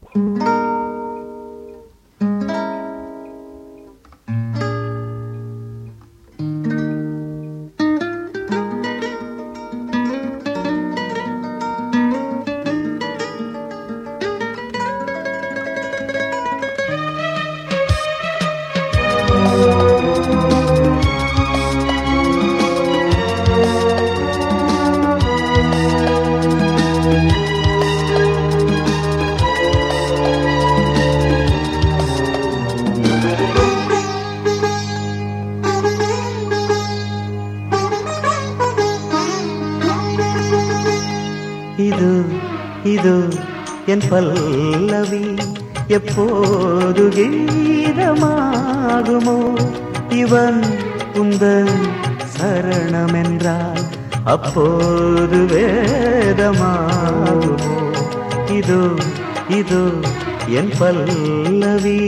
இது இது என் பல்லவி எப்போது கீதமாகுமோ இவன் உந்தன் சரணமென்றால் அப்போது வேதமாகுமோ இது இது என் பல்லவி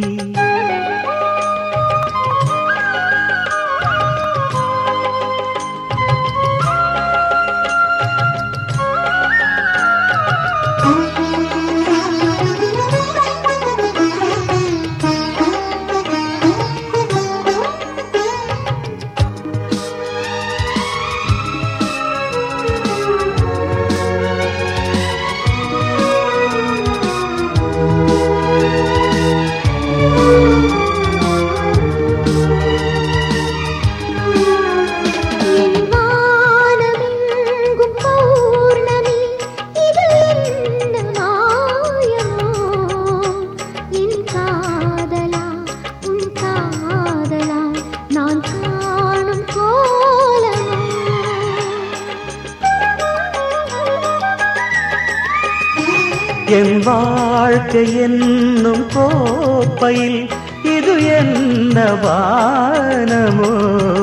என் வாழ்க்கை என்னும் கோப்பையில் இது என்ன வானமோ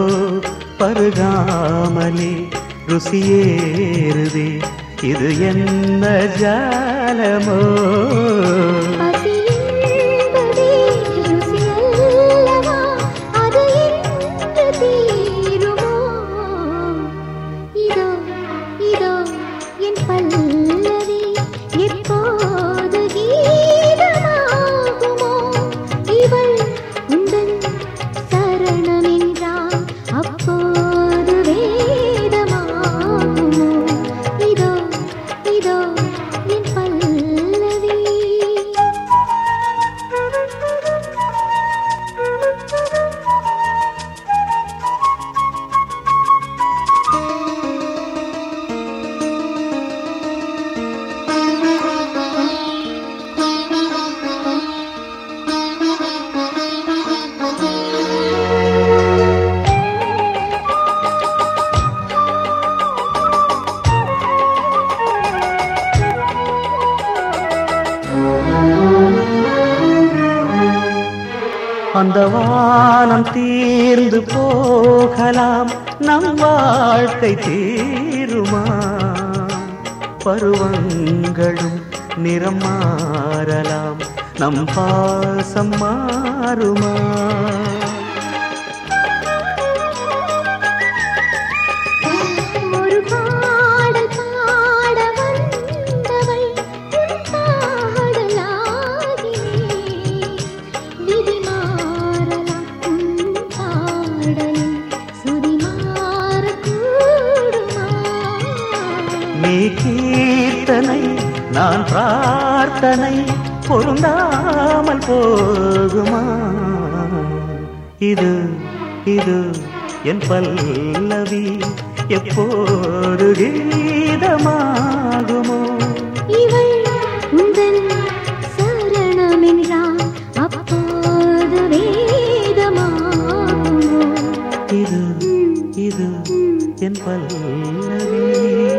பருகாமலே ருசியேறுதே இது என்ன ஜாலமோ அந்த வானம் தீர்ந்து போகலாம் நம் வாழ்க்கை தீருமா பருவங்களும் நிறம் மாறலாம் நம் பாசம் மாறுமா நீ கீர்த்தனை நான் பிரார்த்தனை பொருந்தாமல் போகுமா இது இது என் பல்லவி எப்போது கீதமாகுமோ இவள் உந்தன் சரணமென்றால் அப்போது வேதமாகுமோ இது இது என் பல்லவி